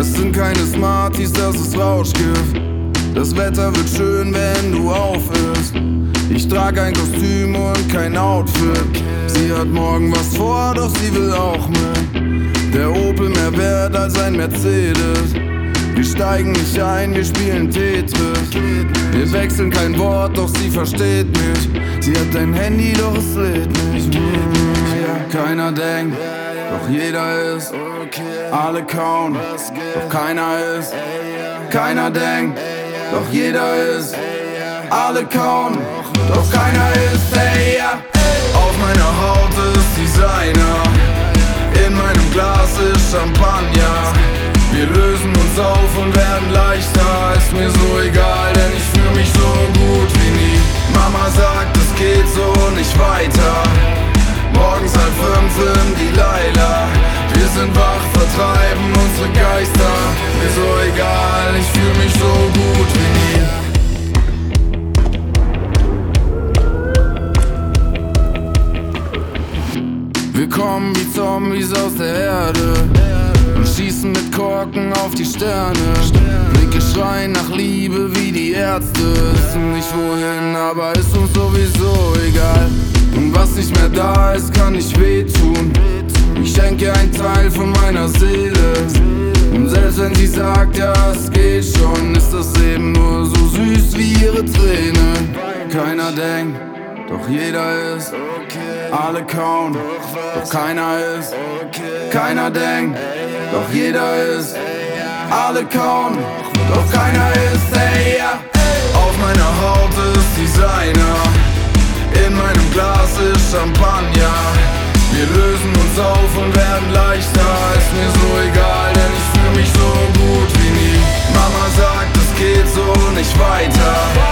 Das sind keine Smarties, das ist Rauschgift. Das Wetter wird schön, wenn du aufhörst. Ich trag ein Kostüm und kein Outfit. Sie hat morgen was vor, doch sie will auch mit. Der Opel mehr wert als ein Mercedes. Wir steigen nicht ein, wir spielen Tetris. Wir wechseln kein Wort, doch sie versteht mich. Sie hat ein Handy, doch es lädt nicht. Keiner denkt, doch jeder ist. Alle kauen, doch keiner ist. Keiner denkt, doch jeder ist. Alle kauen, doch keiner ist. Hey, ja. Auf meiner Haut ist Designer. In meinem Glas ist Champagner. Wir lösen uns auf und werden leichter. Ist mir so egal, denn ich fühl mich so gut wie nie. Mama sagt, es geht so nicht weiter. Morgens 4:30 im Delilah. Wir sind wach, vertreiben unsere Geister. Mir so egal, ich fühl mich so gut wie nie. Wir kommen wie Zombies aus der Erde und schießen mit Korken auf die Sterne. Blicke schreien nach Liebe wie die Ärzte. Wissen nicht wohin, aber ist uns sowieso egal. Und was nicht mehr da ist, kann nicht wehtun. Ich schenke einen Teil von meiner Seele. Und selbst wenn sie sagt, ja, es geht schon, ist das Leben nur so süß wie ihre Tränen. Keiner denkt, doch jeder ist. Alle kauen, doch keiner ist. Keiner denkt, doch jeder ist. Alle kauen, doch keiner ist. Hey, ja. Auf meiner Haut ist Designer. In meinem Glas ist Champagner. Wir lösen uns auf und werden leichter. Ist mir so egal, denn ich fühl mich so gut wie nie. Mama sagt, es geht so nicht weiter.